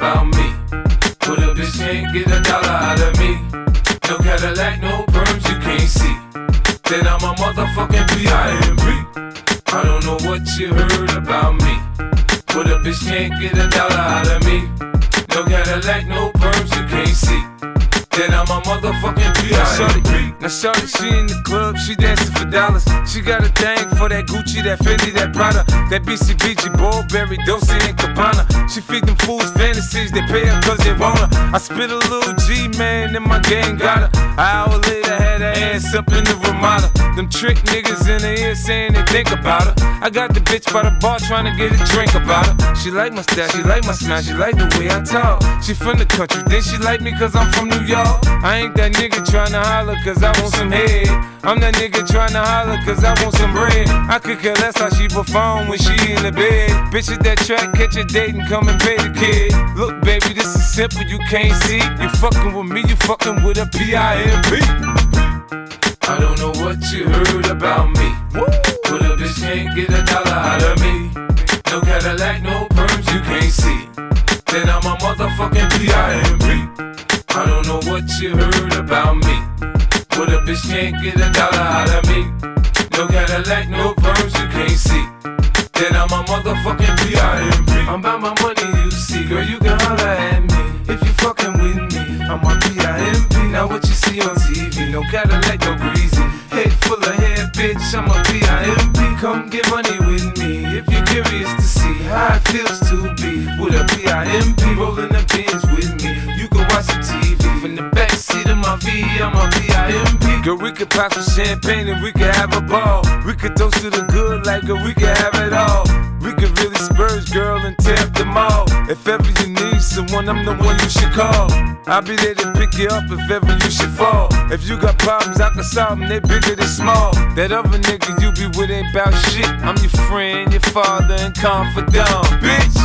about me. But a bitch can't get a dollar out of me. No Cadillac, no perms you can't see. Then I'm a motherfucking P.I.M.P. I don't know what you heard about me. But a bitch can't get a dollar out of me. No Cadillac, no perms you can't see. Then I'm a motherfucking P.I.M.P. Now shorty, she in the club, she dancing for dollars. She got a thing for that Gucci, that Fendi, that Prada, that BCBG, Burberry, Dolce and Gabbana. She feed them fools fantasies, they pay her cause they want her. I spit a little G, man, and my gang got her. An hour later, had her ass up in the Ramada. Them trick niggas in the ear saying they think about her. I got the bitch by the bar trying to get a drink about her. She like my style, she like my smile, she like the way I talk. She from the country, then she like me cause I'm from New York. I ain't that nigga tryna holler cause I want some head. I'm that nigga tryna holler cause I want some bread. I could care less how she perform when she in the bed. Bitch at that track, catch a date and come and pay the kid. Look baby, this is simple, you can't see. You fucking with me, you fucking with a P.I.M.P. I don't know what you heard about me. But a bitch can't get a dollar out of me. No Cadillac, no perms you can't see. Then I'm a motherfucking P.I.M.P. I don't know what you heard about me. But a bitch can't get a dollar out of me. No Cadillac, no perms you can't see. Then I'm a motherfucking P.I.M.P. I'm about my money, you see. Girl, you can holler at me if you fucking with me. I'm a P.I.M.P. Now what you see on TV, no Cadillac, no greasy. Head full of hair, bitch, I'm a P.I.M.P. Come get money with me if you're curious to see how it feels to be with a P.I.M.P. Rolling the bins with me. You can watch some TV from the backseat of my V, I'm a P.I.M.P. Girl, we could pop some champagne and we could have a ball. We could toast to the good like girl, we could have it all. We could really spurge, girl, and tear up the mall. If ever you need someone, I'm the one you should call. I'll be there to pick you up if ever you should fall. If you got problems, I can solve them, they bigger than small. That other nigga you be with ain't bout shit. I'm your friend, your father, and confidant, bitch.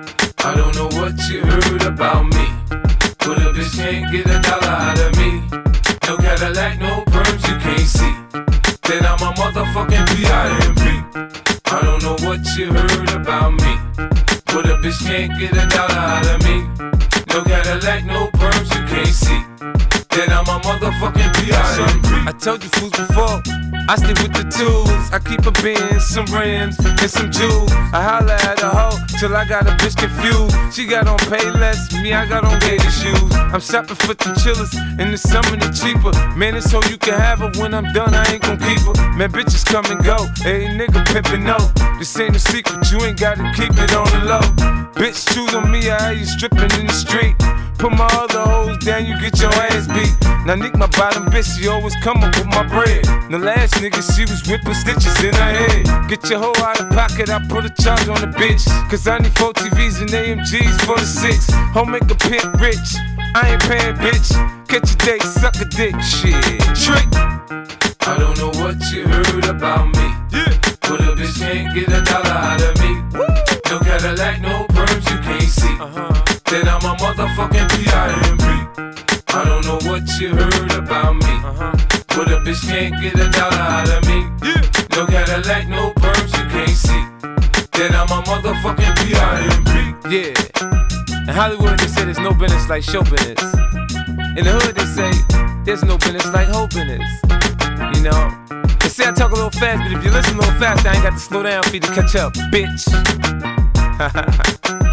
I don't know what you heard about me. But a bitch can't get a dollar out of me. No Cadillac, no perms you can't see. Then I'm a motherfucking P.I.M.P. I don't know what you heard about me. But a bitch can't get a dollar out of me. No Cadillac, no perms you can't see. Then I'm a motherfucking P.I.M.P. I told you fools before, I stick with the tools. I keep a Benz, some rims, and some jewels. I holla at a hoe till I got a bitch confused. She got on Payless, me I got on gator shoes. I'm shopping for the chillers, in the summer they cheaper. Man, it's so you can have her, when I'm done I ain't gon' keep her. Man, bitches come and go, hey nigga pimpin' no. This ain't a secret, you ain't gotta keep it on the low. Bitch, choose on me, I hear you strippin' in the street. Put my other hoes down, you get your ass beat. Now Nick, my bottom bitch, she always come up with my bread. The last nigga, she was whipping stitches in her head. Get your hoe out of pocket, I put a charge on the bitch. Cause I need 4 TVs and AMGs for the 6. Home make a pimp rich, I ain't paying bitch. Catch a date, suck a dick, shit. Trick. I don't know what you heard about me. But a bitch can't get a dollar out of me. No Cadillac, no perms you can't see. Then I'm a motherfucking P.I.M.P. I don't know what you heard about me. But a bitch can't get a dollar out of me. No Cadillac, no perms you can't see. Then I'm a motherfucking P.I.M.P. Yeah. In Hollywood they say there's no business like show business. In the hood they say there's no business like hoe business. You know, they say I talk a little fast, but if you listen a little fast, I ain't got to slow down for you to catch up, bitch.